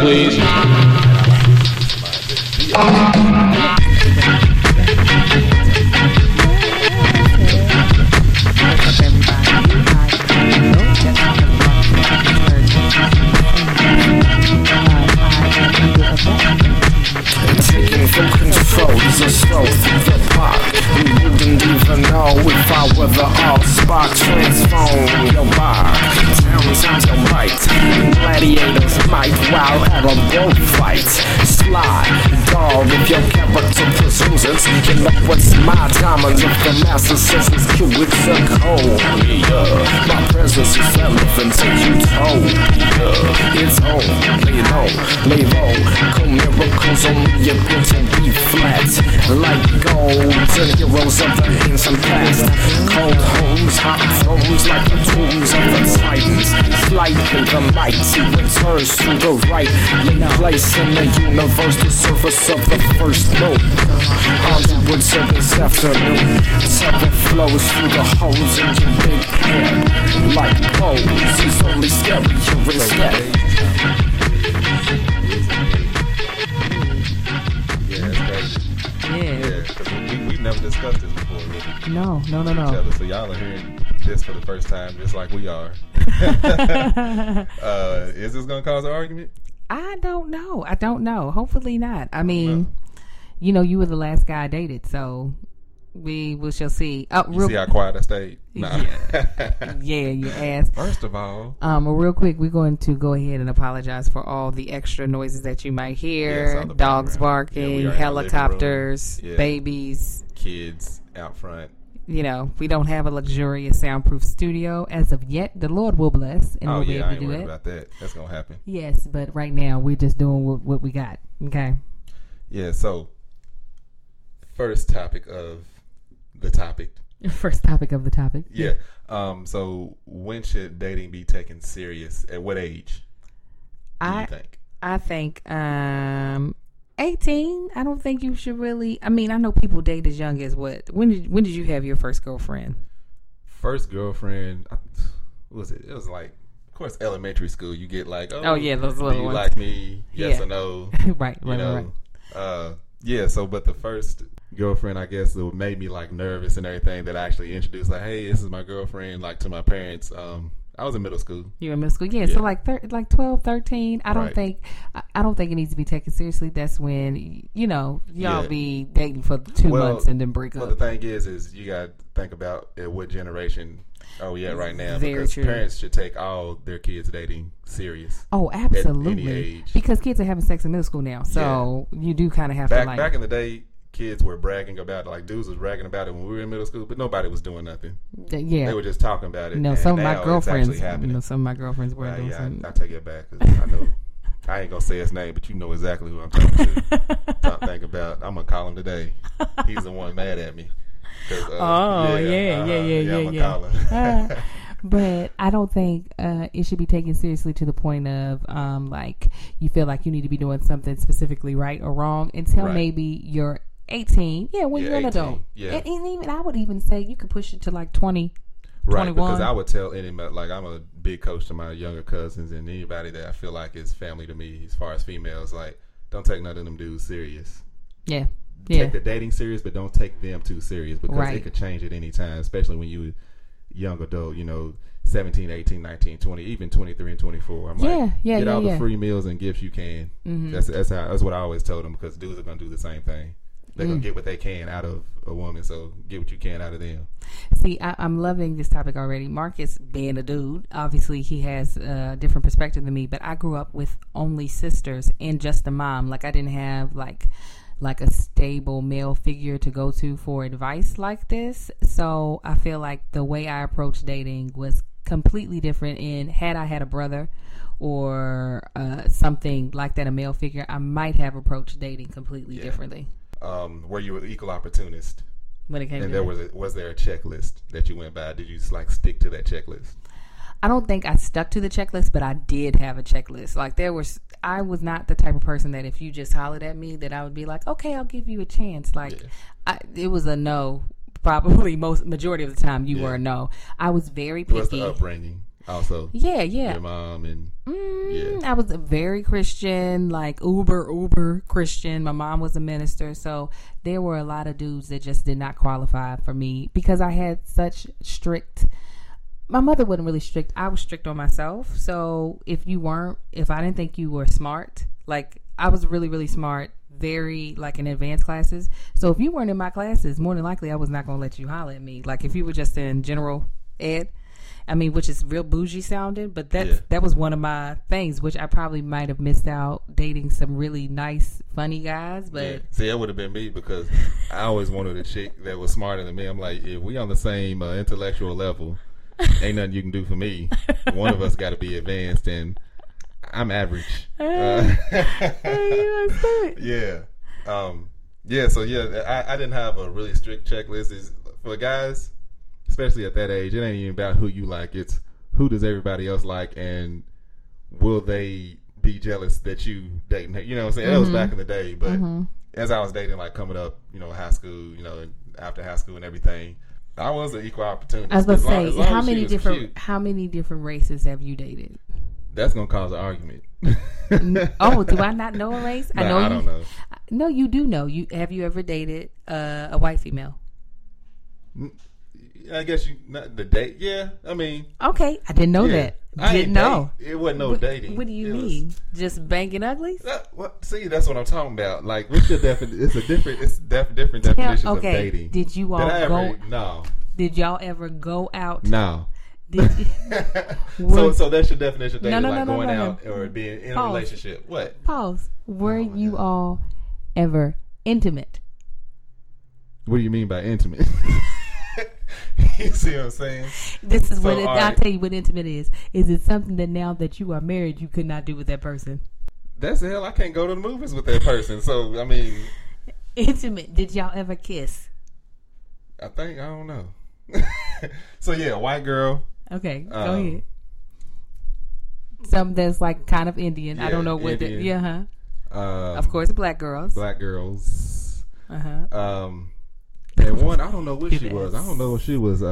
please. Taking full control is a stroll through the park. We wouldn't even know if I were the all-spark. Transform your bark, sounds your right. Gladiators might while at a bullfight. Slide, dog, if your character presumes it. You know what's my diamond if the master says it's cute, it's a code. Yeah, my presence is relevant to utopia. It's home, lay low. Come miracles on me, you're going to be flat. Like golds and heroes of the ancient past. Cold homes, hot thrones like the tombs of the titans. Slightly the mighty returns to the right. Lay place in the universe, the surface of the first moon. Hollywood said this afternoon. Temple flows through the holes in your big head. Like poles, he's only scary, you're instead. Yeah, because we've never discussed this before, really. No. So y'all are hearing this for the first time, just like we are. Is this going to cause an argument? I don't know. Hopefully not. I mean, you were the last guy I dated, so we shall see. You see how quiet I stayed? Nah. Yeah, you asked. First of all, real quick, we're going to go ahead and apologize for all the extra noises that you might hear. Yes, dogs barking, helicopters, babies, kids out front. We don't have a luxurious soundproof studio as of yet. The Lord will bless, and we'll be able to do I ain't that. worried about that. That's gonna happen. Yes, but right now we're just doing what we got. Okay. Yeah. So, first topic of the topic. First topic of the topic. Yeah. So when should dating be taken serious? At what age do you think? I think 18. I don't think you should really. I mean, I know people date as young as what? When did you have your first girlfriend? First girlfriend, what was it? It was like, of course, elementary school. You get like, oh yeah, those little do you ones. like me? Yes or no? right. Yeah. So, but the first girlfriend, I guess, that made me like nervous and everything. That I actually introduced, like, hey, this is my girlfriend, like to my parents. I was in middle school. You were in middle school, yeah. So like 12, 13. I don't think it needs to be taken seriously. That's when y'all be dating for 2 months and then break up. Well, the thing is you got to think about at what generation are we at right now? Very because true. Parents should take all their kids dating serious. Oh, absolutely. At any age. Because kids are having sex in middle school now, so you do kind of have to like. Back in the day, kids were bragging about it, like dudes was bragging about it when we were in middle school, but nobody was doing nothing. Yeah, they were just talking about it. No, some of my girlfriends, some of my girlfriends were doing something. I take it back because I know I ain't gonna say his name, but you know exactly who I'm talking to. Think about. I'm gonna call him today. He's the one mad at me. Yeah. But I don't think it should be taken seriously to the point of like you feel like you need to be doing something specifically right or wrong until maybe you're 18. Yeah, when you're an adult. Yeah. And even I would even say you could push it to like 20. Right, 21. because I would tell anybody, like I'm a big coach to my younger cousins and anybody that I feel like is family to me as far as females, like don't take none of them dudes serious. Yeah. Take the dating serious, but don't take them too serious because it could change at any time, especially when you young adult, 17, 18, 19, 20, even 23 and 24. I'm get all the free meals and gifts you can. Mm-hmm. That's what I always told them because dudes are going to do the same thing. They're going to get what they can out of a woman, so get what you can out of them. See, I'm loving this topic already. Marcus, being a dude, obviously he has a different perspective than me, but I grew up with only sisters and just a mom. Like I didn't have like a stable male figure to go to for advice like this. So I feel like the way I approached dating was completely different. And had I had a brother or something like that, a male figure, I might have approached dating completely differently. Were you an equal opportunist? When it came and to was there a checklist that you went by? Did you just stick to that checklist? I don't think I stuck to the checklist, but I did have a checklist. Like I was not the type of person that if you just hollered at me that I would be like, okay, I'll give you a chance. Like it was a no. Probably majority of the time you were a no. I was very picky. What's the upbringing? Also, yeah. Your mom and I was a very Christian, like uber Christian. My mom was a minister, so there were a lot of dudes that just did not qualify for me because I had such strict. My mother wasn't really strict. I was strict on myself. So if I didn't think you were smart, like I was really, really smart, very like in advanced classes. So if you weren't in my classes, more than likely I was not going to let you holler at me. Like if you were just in general ed, I mean, which is real bougie sounding, but that was one of my things, which I probably might have missed out dating some really nice, funny guys. But see, that would have been me because I always wanted a chick that was smarter than me. I'm like, if we on the same intellectual level, ain't nothing you can do for me. One of us got to be advanced, and I'm average. Yeah. So I didn't have a really strict checklist. For guys, especially at that age, it ain't even about who you like. It's who does everybody else like, and will they be jealous that you dating her? You know what I'm saying? That was back in the day. But as I was dating, like coming up, high school, after high school and everying, I was an equal opportunity. I was going to say, how many different races have you dated? That's going to cause an argument. Oh, do I not know a race? I don't know. No, you do know. Have you ever dated a white female? I guess not the date. Yeah, I mean. Okay, I didn't know that. Didn't know. It wasn't no dating. What do you mean? Just banging uglies? See, that's what I'm talking about. Like, what's your definition? It's different definitions of dating. Did you all go? No. Did y'all ever go out? No. Did you, so that's your definition of dating, going out or being in a relationship. What? Pause. Were you all ever intimate? What do you mean by intimate? You see what I'm saying? This is I'll tell you what intimate is. Is it something that now that you are married, you could not do with that person? That's the hell. I can't go to the movies with that person. So, I mean. Intimate. Did y'all ever kiss? I don't know. So, yeah, white girl. Okay, go ahead. Something that's like kind of Indian. I don't know what the. Yeah, of course, black girls. Black girls. And one, I don't know what she was. I don't know if she was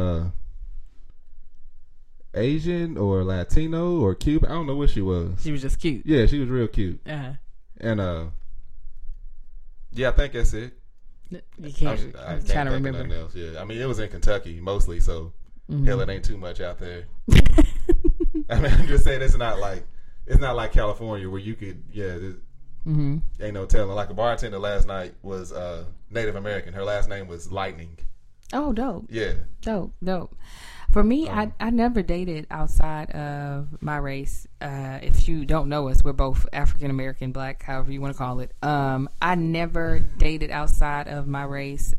Asian or Latino or Cuban. I don't know what she was. She was just cute. Yeah, she was real cute. And I think that's it. You can't. I'm trying to remember. Nothing else. Yeah, I mean it was in Kentucky mostly, so hell, it ain't too much out there. I mean, I'm just saying it's not like California where you could ain't no telling. Like a bartender last night was Native American. Her last name was Lightning. Oh, dope. Yeah. Dope. For me, I never dated outside of my race. If you don't know us, we're both African American, black, however you want to call it. I never dated outside of my race.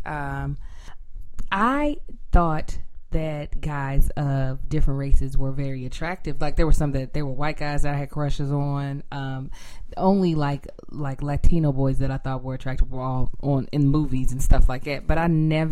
I thought that guys of different races were very attractive. Like there were some that they were white guys that I had crushes on. Only like Latino boys that I thought were attractive were all in movies and stuff like that. But I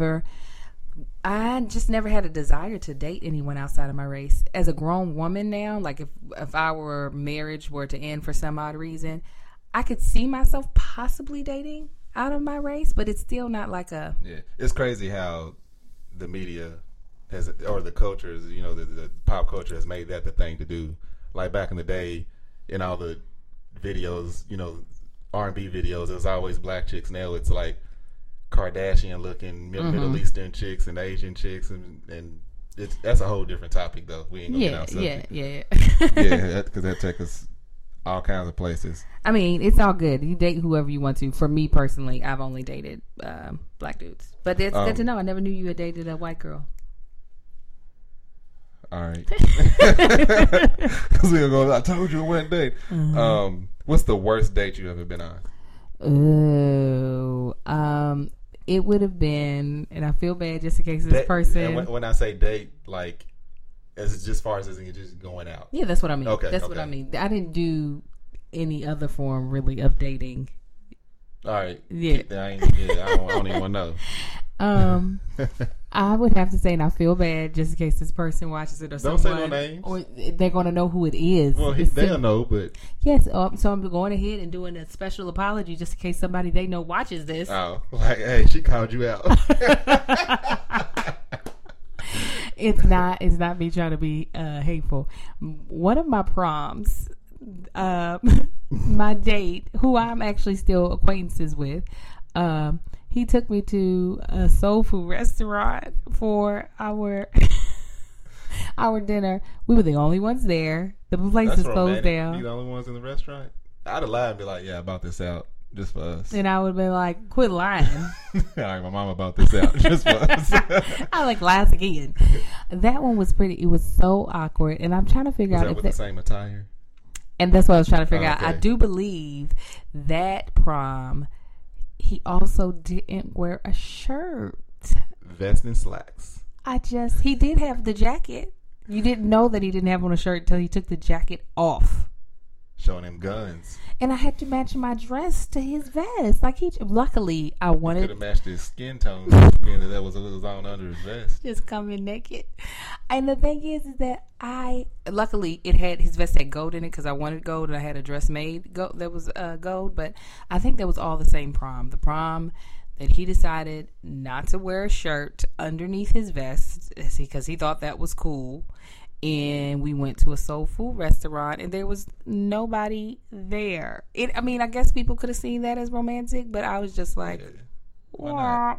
just never had a desire to date anyone outside of my race. As a grown woman now, like if our marriage were to end for some odd reason, I could see myself possibly dating out of my race, but it's still not like a. Yeah, it's crazy how the media or the culture, the pop culture has made that the thing to do. Like back in the day, in all the videos, R&B videos, it was always black chicks. Now it's like Kardashian looking Middle Eastern chicks and Asian chicks, and that's a whole different topic though. We ain't gonna get outside. Yeah. Because that takes us all kinds of places. I mean, it's all good. You date whoever you want to. For me personally, I've only dated black dudes, but it's good to know. I never knew you had dated a white girl. All right. Because I told you it went date. What's the worst date you ever been on? It would have been, and I feel bad just in case this person. When I say date, like, as just far as just going out. Yeah, that's what I mean. Okay, that's what I mean. I didn't do any other form really of dating. All right. Yeah. I don't even want to know. I would have to say, and I feel bad just in case this person watches it or someone. Don't say no names. Or they're going to know who it is. Well, they'll know, but. Yes, so I'm going ahead and doing a special apology just in case somebody they know watches this. Oh, like, hey, she called you out. It's not me trying to be hateful. One of my proms, my date, who I'm actually still acquaintances with, he took me to a soul food restaurant for our our dinner. We were the only ones there. The place is closed down. You the only ones in the restaurant? I'd have lied and be like, yeah, I bought this out just for us. And I would have been like, quit lying. All right, my mama bought this out just for us. I like lies again. That one was pretty. It was so awkward. And I'm trying to figure out if with the same attire. And that's what I was trying to figure out. I do believe that prom, he also didn't wear a shirt. Vest and slacks. He did have the jacket. You didn't know that he didn't have on a shirt until he took the jacket off. Showing him guns. And I had to match my dress to his vest. Luckily, I wanted. Could have matched his skin tone. that was on under his vest. Just coming naked. And the thing is that luckily his vest had gold in it because I wanted gold and I had a dress made that was gold. But I think that was all the same prom. The prom that he decided not to wear a shirt underneath his vest because he thought that was cool. And we went to a soul food restaurant, and there was nobody there. I guess people could have seen that as romantic, but I was just like, why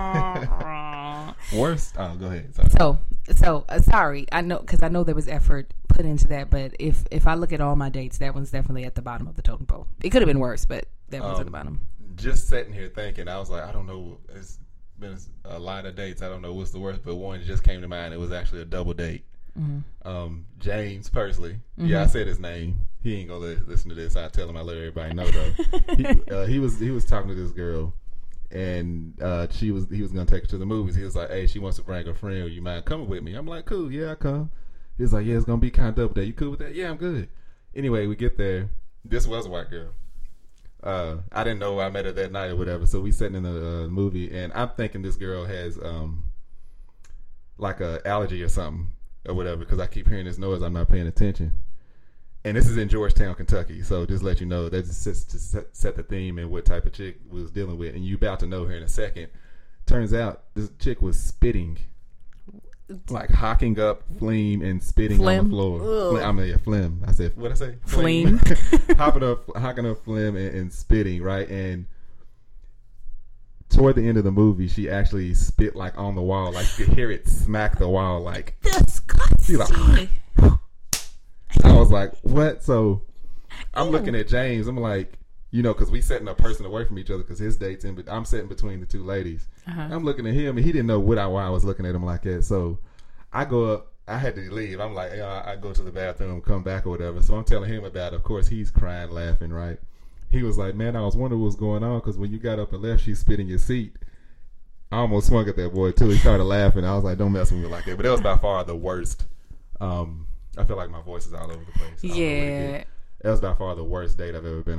not? Worst. Oh, go ahead. Sorry. Sorry. I know because I know there was effort put into that, but if I look at all my dates, that one's definitely at the bottom of the totem pole. It could have been worse, but that one's at the bottom. Just sitting here thinking, I was like, I don't know. It's been a lot of dates. I don't know what's the worst, but one just came to mind. It was actually a double date. Mm-hmm. James Persley. Mm-hmm. Yeah, I said his name. He ain't gonna listen to this. I tell him I let everybody know though. He was talking to this girl, and he was gonna take her to the movies. He was like, "Hey, she wants to bring her friend. You mind coming with me?" I'm like, "Cool, yeah, I come." He was like, "Yeah, it's gonna be kind of double day. You cool with that?" "Yeah, I'm good." Anyway, we get there. This was a white girl. I didn't know I met her that night or whatever. So we sitting in the movie, and I'm thinking this girl has like a allergy or something. Or whatever, because I keep hearing this noise, I'm not paying attention. And this is in Georgetown, Kentucky, so just let you know that's just to set the theme and what type of chick we was dealing with. And you about to know her in a second. Turns out this chick was spitting, like hocking up phlegm and spitting on the floor. Phlegm. I said, what'd I say? Phlegm. hocking up phlegm and spitting, right? And toward the end of the movie, she actually spit like on the wall, like you could hear it smack the wall, like disgusting. She like, I was like, what? So I'm looking at James. I'm like, because we setting a person away from each other because his date's in, but I'm sitting between the two ladies. Uh-huh. I'm looking at him, and he didn't know why I was looking at him like that. So I go up. I had to leave. I'm like, I go to the bathroom, come back or whatever. So I'm telling him about it. Of course, he's crying, laughing, right? He was like, man, I was wondering what's going on because when you got up and left, she spit in your seat. I almost swung at that boy, too. He started laughing. I was like, don't mess with me like that. But that was by far the worst. I feel like my voice is all over the place. Yeah. That was by far the worst date I've ever been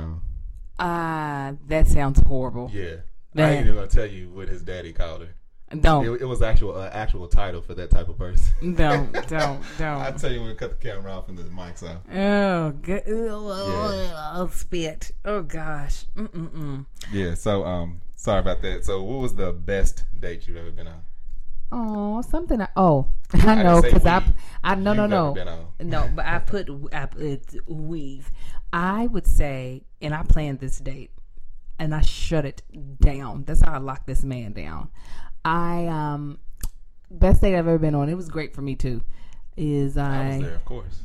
on. That sounds horrible. Yeah. I ain't even going to tell you what his daddy called her. Don't. It was actual title for that type of person. Don't. I'll tell you when we cut the camera off and the mic's off. Oh, good. Oh, spit. Oh, gosh. Yeah, so, sorry about that. So, what was the best date you've ever been on? Oh, something. I know, because No, but I put weave. I would say, and I planned this date, and I shut it down. That's how I locked this man down. Best date I've ever been on. It was great for me too. I was there, of course.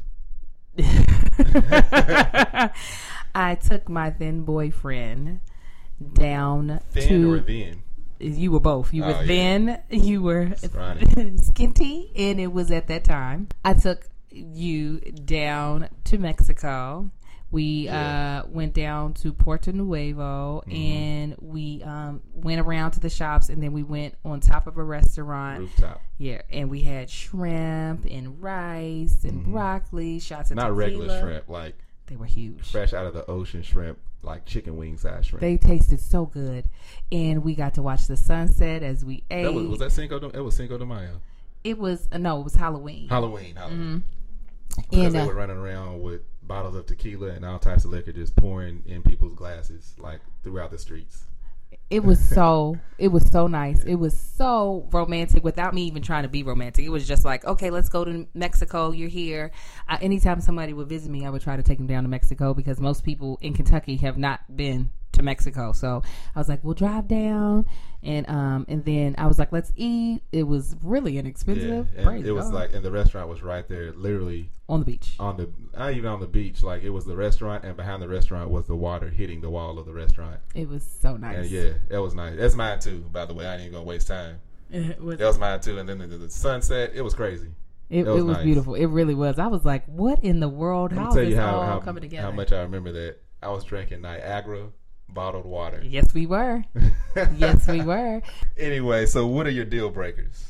I took my then boyfriend down or then? You were both. You were then. You were skinty, and it was at that time. I took you down to Mexico. We went down to Puerto Nuevo, and we went around to the shops, and then we went on top of a restaurant. Rooftop. Yeah, and we had shrimp and rice and broccoli, shots of tequila. Not regular shrimp, like they were huge. Fresh out of the ocean shrimp, like chicken wing size shrimp. They tasted so good, and we got to watch the sunset as we ate. Was that Cinco de Mayo? It was Halloween. Halloween. Mm-hmm. Because they were running around with bottles of tequila and all types of liquor just pouring in people's glasses like throughout the streets. It was so nice. It was so romantic without me even trying to be romantic. It was just like, okay, let's go to Mexico. You're here. Anytime somebody would visit me, I would try to take them down to Mexico because most people in Kentucky have not been to Mexico. So I was like, we'll drive down, and then I was like, let's eat. It was really inexpensive. Yeah, and it was like, and the restaurant was right there, literally on the beach. Not even on the beach. Like it was the restaurant, and behind the restaurant was the water hitting the wall of the restaurant. It was so nice. And yeah, that was nice. That's mine too, by the way. I ain't gonna waste time. That was mine too. And then the sunset, it was crazy. It was nice. Beautiful. It really was. I was like, what in the world? How is this all coming together? How much I remember that. I was drinking Niagara bottled water. Yes, we were. Yes, we were. Anyway, so what are your deal breakers?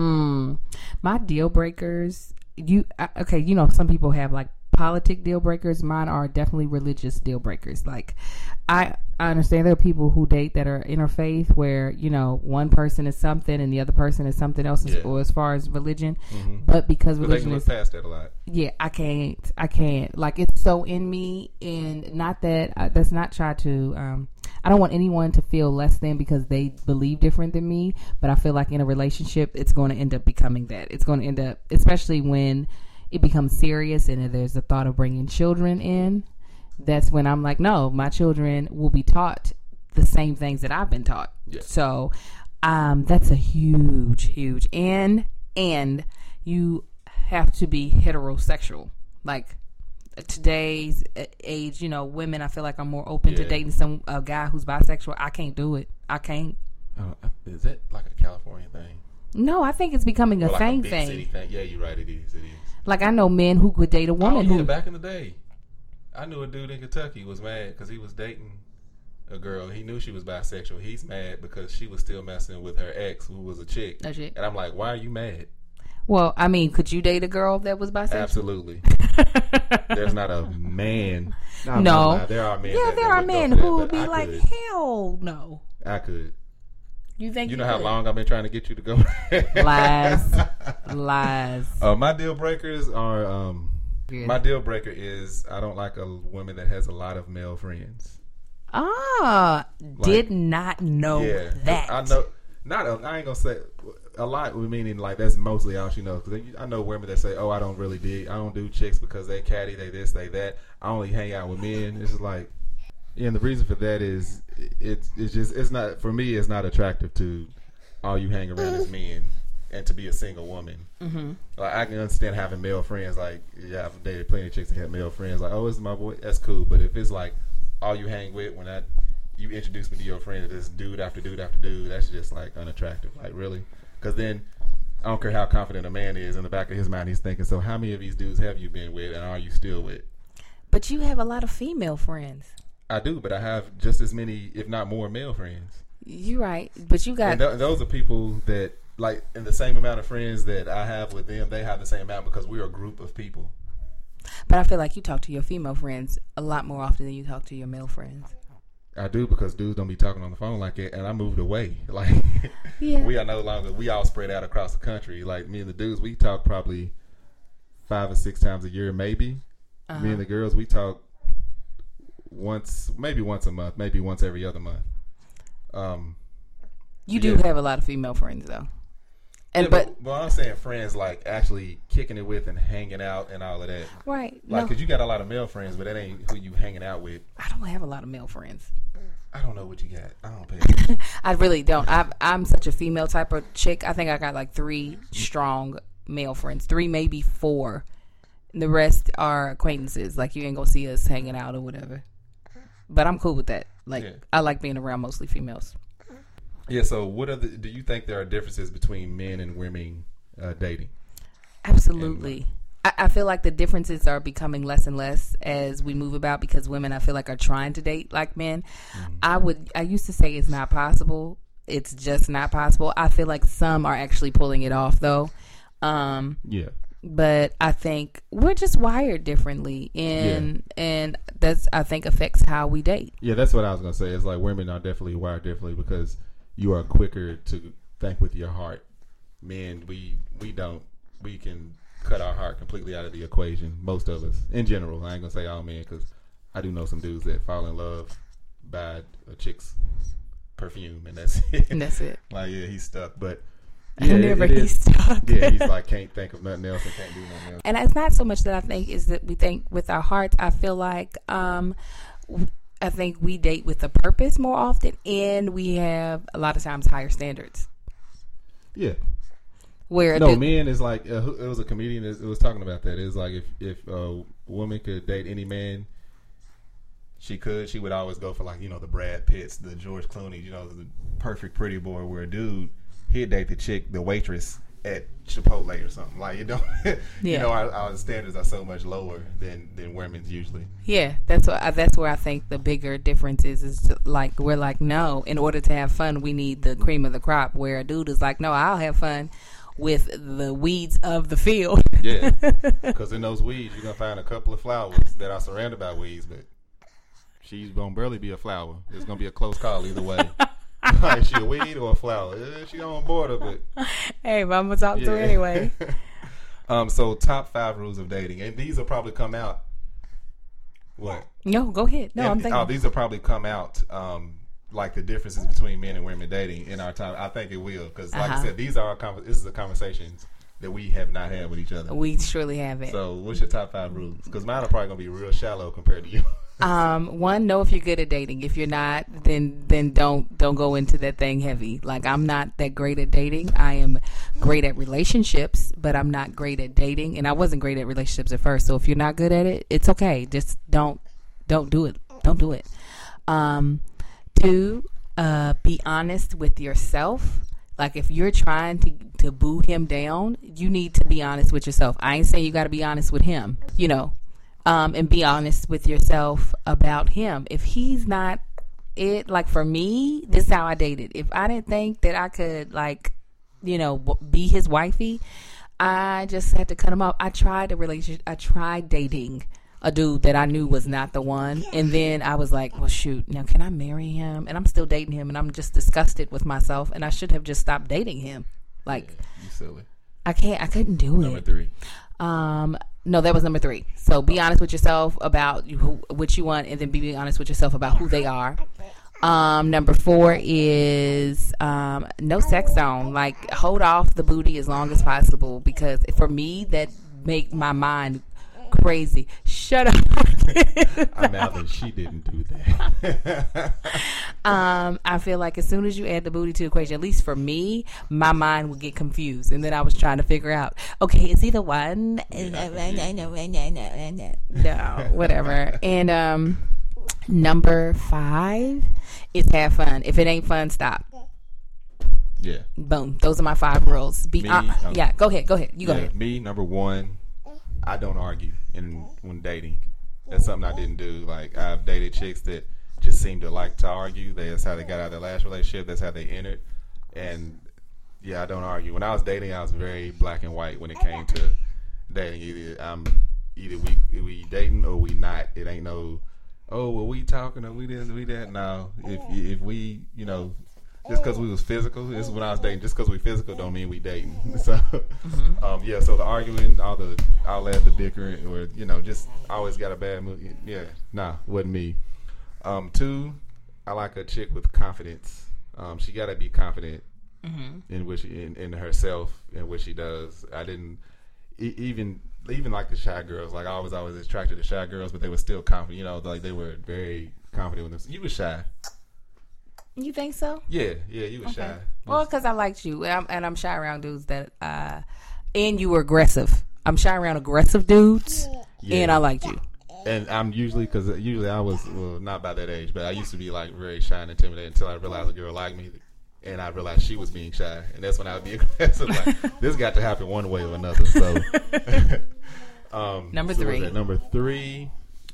My deal breakers, okay, you know, some people have like politic deal breakers. Mine are definitely religious deal breakers. Like, I understand there are people who date that are interfaith where, you know, one person is something and the other person is something else, or as far as religion. Mm-hmm. But because religion is past that a lot. Yeah, I can't. Like, it's so in me, and not that that's not try to. I don't want anyone to feel less than because they believe different than me. But I feel like in a relationship, it's going to end up becoming that. It's going to end up, especially when it becomes serious and there's the thought of bringing children in. That's when I'm like, no, my children will be taught the same things that I've been taught. Yeah. So that's a huge and you have to be heterosexual. Like today's age, you know, women I feel like are more open to dating a guy who's bisexual. I can't do it. I can't. Is that like a California thing? No, I think it's becoming a thing. City thing. Yeah, you're right. It is. Like I know men who could date a woman who back in the day. I knew a dude in Kentucky was mad because he was dating a girl. He knew she was bisexual. He's mad because she was still messing with her ex, who was a chick. And I'm like, why are you mad? Well, I mean, could you date a girl that was bisexual? Absolutely. There's not a man. No. There are men. Yeah, there are men who would be like, hell no. I could. You think you know how long I've been trying to get you to go? Lies. My deal breakers are... My deal breaker is I don't like a woman that has a lot of male friends. Did not know that. I know. I ain't gonna say a lot. Meaning like that's mostly all she knows. Because I know women that say, "Oh, I don't do chicks because they catty, they this, they that. I only hang out with men." It's just like, and the reason for that is it's not for me. It's not attractive to all you hang around as men. And to be a single woman, like I can understand having male friends. Like, yeah, I've dated plenty of chicks that have male friends. Like, oh, this is my boy. That's cool. But if it's like all you hang with, when you introduce me to your friend, this dude after dude after dude, that's just like unattractive. Like, really? Because then I don't care how confident a man is. In the back of his mind, he's thinking, so how many of these dudes have you been with, and are you still with? But you have a lot of female friends. I do, but I have just as many, if not more, male friends. You're right, but you got those are people that. Like, in the same amount of friends that I have with them, they have the same amount because we're a group of people. But I feel like you talk to your female friends a lot more often than you talk to your male friends. I do because dudes don't be talking on the phone like it, and I moved away. Like, we are no longer, we all spread out across the country. Like, me and the dudes, we talk probably 5 or 6 times a year, maybe. Me and the girls, we talk maybe once a month, maybe once every other month. You do have a lot of female friends, though. But I'm saying friends like actually kicking it with and hanging out and all of that. Right. Like, because you got a lot of male friends, but that ain't who you hanging out with. I don't have a lot of male friends. I don't know what you got. I don't pay attention. I really don't. I'm such a female type of chick. I think I got like 3 strong male friends. 3, maybe 4. The rest are acquaintances. Like, you ain't gonna see us hanging out or whatever. But I'm cool with that. Like, I like being around mostly females. Yeah, so do you think there are differences between men and women dating? Absolutely. I feel like the differences are becoming less and less as we move about because women, I feel like, are trying to date like men. I used to say it's not possible. It's just not possible. I feel like some are actually pulling it off, though. But I think we're just wired differently, and that's, I think, affects how we date. Yeah, that's what I was going to say. It's like women are definitely wired differently because you are quicker to think with your heart. Men, we don't. We can cut our heart completely out of the equation. Most of us, in general. I ain't gonna say all men because I do know some dudes that fall in love by a chick's perfume, and that's it. And that's it. Like, yeah, he's stuck, but. Yeah, he's stuck. Yeah, he's like, can't think of nothing else and can't do nothing else. And it's not so much that I think is that we think with our hearts. I feel like I think we date with a purpose more often, and we have a lot of times higher standards. Yeah. Where men is like, it was a comedian that was talking about that. It was like, if a woman could date any man, she would always go for, like, you know, the Brad Pitts, the George Clooney, you know, the perfect pretty boy, where a dude, he'd date the chick, the waitress at Chipotle or something. Like, you know, you know, our standards are so much lower than women's usually. Yeah, that's where I think the bigger difference is like, we're like, no, in order to have fun, we need the cream of the crop. Where a dude is like, no, I'll have fun with the weeds of the field. Yeah, because in those weeds, you're gonna find a couple of flowers that are surrounded by weeds, but she's gonna barely be a flower. It's gonna be a close call either way. Like, she a weed or a flower? She on board of it. Hey, but I'm gonna talk to her anyway. So top 5 rules of dating, and these will probably come out. What? No, go ahead. No, I'm thinking. These will probably come out. Like the differences between men and women dating in our time. I think it will, because like I said, this is a conversations that we have not had with each other. We surely haven't. So what's your top 5 rules? Because mine are probably gonna be real shallow compared to you. One, know if you're good at dating. If you're not, then don't go into that thing heavy. Like, I'm not that great at dating. I am great at relationships, but I'm not great at dating, and I wasn't great at relationships at first. So if you're not good at it, it's okay. Just don't do it. Don't do it. 2, be honest with yourself. Like, if you're trying to boo him down, you need to be honest with yourself. I ain't saying you got to be honest with him, you know, and be honest with yourself about him. If he's not it, like, for me, this is how I dated. If I didn't think that I could, like, you know, be his wifey, I just had to cut him off. I tried a relationship. I tried dating a dude that I knew was not the one, and then I was like, well, shoot, now can I marry him? And I'm still dating him, and I'm just disgusted with myself, and I should have just stopped dating him. Like, you silly. I couldn't do Number 3. No, that was number 3. So be honest with yourself about what you want, and then be honest with yourself about who they are. Number 4 is no sex zone. Like, hold off the booty as long as possible, because for me, that make my mind crazy. Shut up. I'm Alvin. She didn't do that. I feel like as soon as you add the booty to the equation, at least for me, my mind would get confused, and then I was trying to figure out, okay, is he the one? No, whatever. And number 5 is have fun. If it ain't fun, stop. Yeah. Boom. Those are my 5 rules. Yeah. Go ahead. You go ahead. Me, number 1. I don't argue when dating. That's something I didn't do. Like, I've dated chicks that just seem to like to argue. That's how they got out of their last relationship. That's how they entered. And yeah, I don't argue. When I was dating, I was very black and white when it came to dating. Either we dating or we not. It ain't no, oh, well, we talking or we this, we that. No, if we, you know, just because we was physical, this is when I was dating. Just because we physical don't mean we dating. So, yeah. So the arguing, all that, the bickering, or, you know, just always got a bad mood. Yeah, wasn't me. 2, I like a chick with confidence. She got to be confident in what in herself and what she does. I didn't even like the shy girls. Like, I was always attracted to shy girls, but they were still confident. You know, like, they were very confident with themselves. You were shy. You think so? Yeah, you were shy. Well, because I liked you, and I'm shy around dudes that, and you were aggressive. I'm shy around aggressive dudes, and I liked you. And I'm usually I was, well, not by that age, but I used to be, like, very shy and intimidated until I realized a girl liked me, and I realized she was being shy, and that's when I would be aggressive. Like, this got to happen one way or another. So, number 3. Number 3.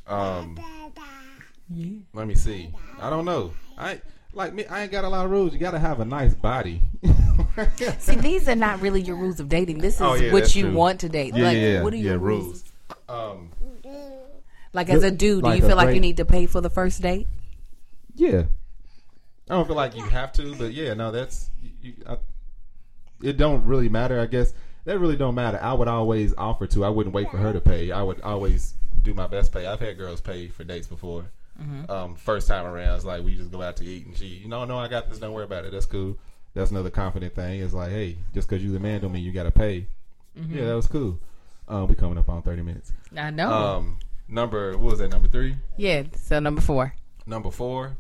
Let me see. I don't know. Like me, I ain't got a lot of rules. You got to have a nice body. See, these are not really your rules of dating. This is what you want to date. What are your rules? Like, as a dude, do you feel like you need to pay for the first date? Yeah. I don't feel like you have to, but yeah, no, that's it don't really matter, I guess. That really don't matter. I would always offer to. I wouldn't wait for her to pay. I would always do my best pay. I've had girls pay for dates before. First time around, it's like we just go out to eat, and she, no, I got this. Don't worry about it. That's cool. That's another confident thing. It's like, hey, just because you the man don't mean you got to pay. Yeah, that was cool. We coming up on 30 minutes. I know. What was that, number 3? Yeah, so number 4. Number 4,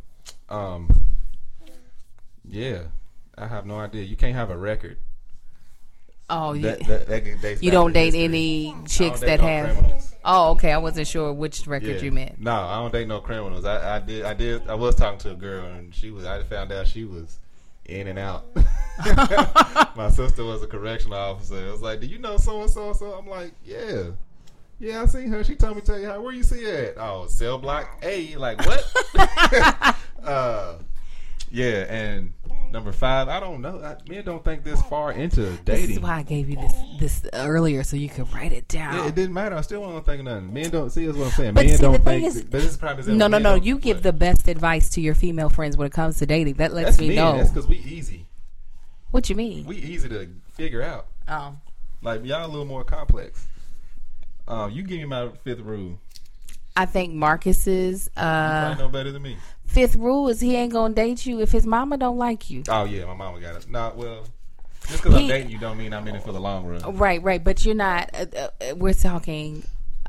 yeah, I have no idea. You can't have a record. Oh, yeah. That you don't date any chicks that have. Criminals. Oh, okay. I wasn't sure which record you meant. No, I don't date no criminals. I was talking to a girl, and I found out she was in and out. My sister was a correctional officer. It was like, do you know so and so? So I'm like, yeah, I seen her. She told me, tell you how. Where you see her at? Oh, cell block A. Like what? Yeah, and number 5, I don't know. Men don't think this far into dating. This is why I gave you this earlier, so you could write it down. Yeah, it didn't matter. I still wasn't thinking nothing. Men don't see. That's what I'm saying. Men don't think. But this is probably no. You give the best advice to your female friends when it comes to dating. That lets me know. That's because we easy. What you mean? We easy to figure out. Oh, like y'all a little more complex. You give me my 5th rule. I think Marcus's. You probably know better than me. 5th rule is he ain't gonna date you if his mama don't like you. Oh yeah, my mama got it. Well, just because I'm dating you don't mean I'm in it for the long run. Right. But you're not. We're talking.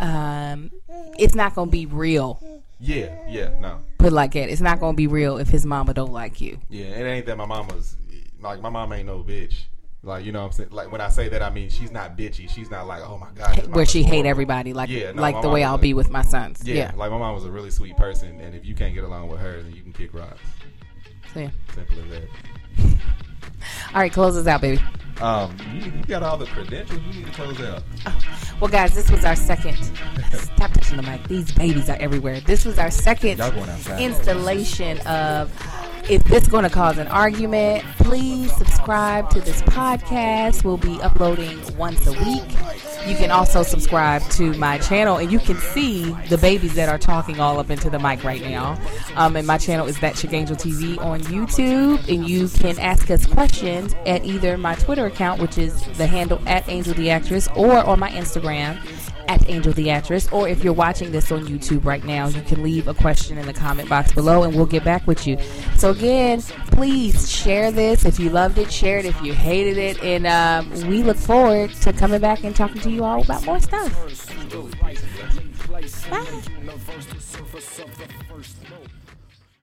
It's not gonna be real. Yeah, no. Put it like that. It's not gonna be real if his mama don't like you. Yeah, it ain't that my mama's like my mom ain't no bitch. Like, you know what I'm saying? Like, when I say that, I mean she's not bitchy. She's not like, oh my God. Where she hate everybody, like the way I'll be with my sons. Yeah, like my mom was a really sweet person, and if you can't get along with her, then you can kick rocks. Yeah. Simple as that. All right, close us out, baby. You got all the credentials. You need to close out. Well, guys, this was our second. Stop touching the mic. These babies are everywhere. This was our second installation of Is This Going to Cause an Argument? Please subscribe to this podcast. We'll be uploading once a week. You can also subscribe to my channel, and you can see the babies that are talking all up into the mic right now. And my channel is That Chick Angel TV on YouTube, and you can ask us questions at either my Twitter account, which is the handle @AngelTheActress, or on my Instagram @AngelTheActress. Or if you're watching this on YouTube right now, you can leave a question in the comment box below, and we'll get back with you. So again, please share this. If you loved it, share it. If you hated it, and we look forward to coming back and talking to you all about more stuff. Bye.